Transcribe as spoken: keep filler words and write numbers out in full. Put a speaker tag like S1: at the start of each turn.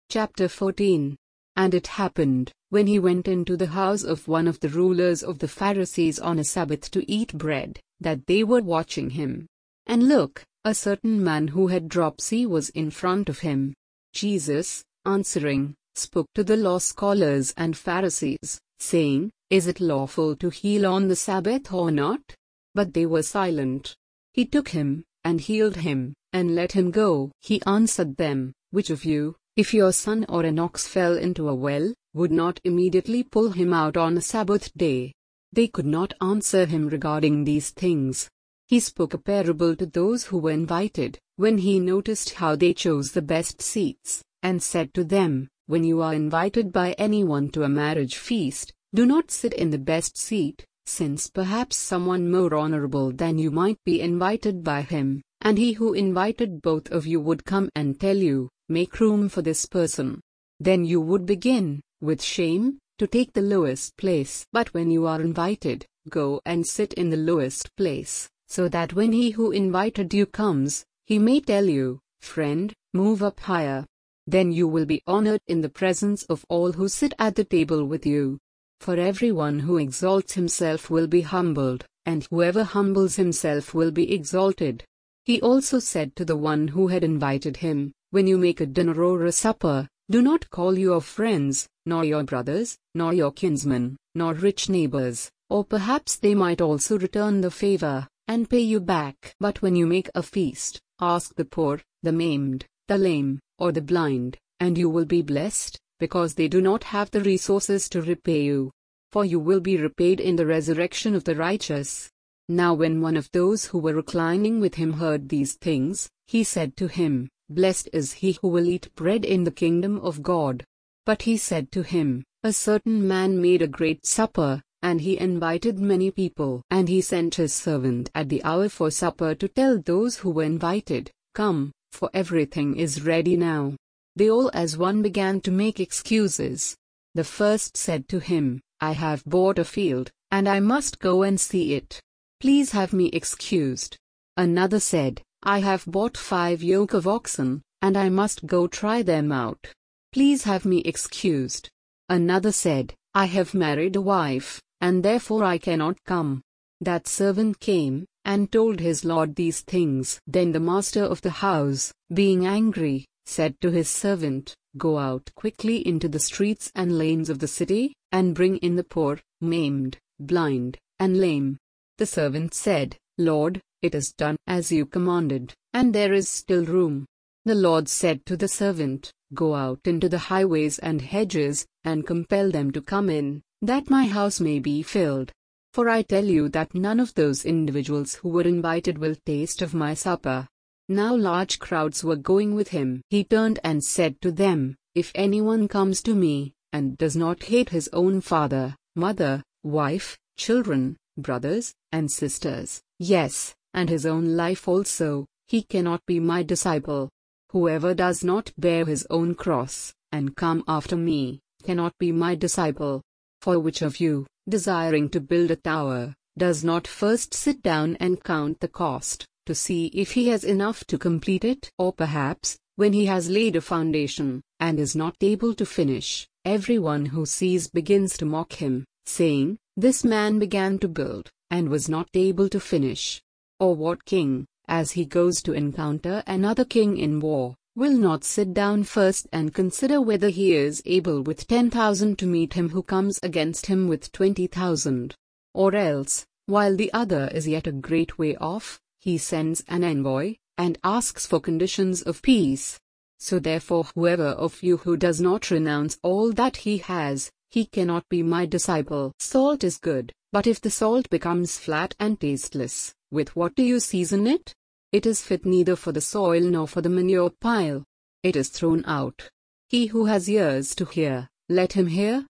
S1: Chapter fourteen. And it happened, when he went into the house of one of the rulers of the Pharisees on a Sabbath to eat bread, that they were watching him. And look, a certain man who had dropsy was in front of him. Jesus, answering, spoke to the law scholars and Pharisees, saying, Is it lawful to heal on the Sabbath or not? But they were silent. He took him, and healed him, and let him go. He answered them, Which of you, if your son or an ox fell into a well, would not immediately pull him out on a Sabbath day? They could not answer him regarding these things. He spoke a parable to those who were invited, when he noticed how they chose the best seats, and said to them, When you are invited by anyone to a marriage feast, do not sit in the best seat, since perhaps someone more honorable than you might be invited by him, and he who invited both of you would come and tell you, Make room for this person. Then you would begin, with shame, to take the lowest place. But when you are invited, go and sit in the lowest place, so that when he who invited you comes, he may tell you, Friend, move up higher. Then you will be honored in the presence of all who sit at the table with you. For everyone who exalts himself will be humbled, and whoever humbles himself will be exalted. He also said to the one who had invited him, When you make a dinner or a supper, do not call your friends, nor your brothers, nor your kinsmen, nor rich neighbors, or perhaps they might also return the favor, and pay you back. But when you make a feast, ask the poor, the maimed, the lame, or the blind, and you will be blessed, because they do not have the resources to repay you. For you will be repaid in the resurrection of the righteous. Now when one of those who were reclining with him heard these things, he said to him, Blessed is he who will eat bread in the kingdom of God. But he said to him, A certain man made a great supper, and he invited many people. And he sent his servant at the hour for supper to tell those who were invited, Come, for everything is ready now. They all as one began to make excuses. The first said to him, I have bought a field, and I must go and see it. Please have me excused. Another said, I have bought five yoke of oxen, and I must go try them out. Please have me excused. Another said, I have married a wife, and therefore I cannot come. That servant came, and told his lord these things. Then the master of the house, being angry, said to his servant, Go out quickly into the streets and lanes of the city, and bring in the poor, maimed, blind, and lame. The servant said, Lord, it is done as you commanded, and there is still room. The Lord said to the servant, Go out into the highways and hedges, and compel them to come in, that my house may be filled. For I tell you that none of those individuals who were invited will taste of my supper. Now large crowds were going with him. He turned and said to them, If anyone comes to me, and does not hate his own father, mother, wife, children, brothers, and sisters, yes, and his own life also, he cannot be my disciple. Whoever does not bear his own cross, and come after me, cannot be my disciple. For which of you, desiring to build a tower, does not first sit down and count the cost, to see if he has enough to complete it? Or perhaps, when he has laid a foundation, and is not able to finish, everyone who sees begins to mock him, saying, This man began to build, and was not able to finish. Or what king, as he goes to encounter another king in war, will not sit down first and consider whether he is able with ten thousand to meet him who comes against him with twenty thousand? Or else, while the other is yet a great way off, he sends an envoy, and asks for conditions of peace. So therefore whoever of you who does not renounce all that he has, he cannot be my disciple. Salt is good, but if the salt becomes flat and tasteless, with what do you season it? It is fit neither for the soil nor for the manure pile. It is thrown out. He who has ears to hear, let him hear.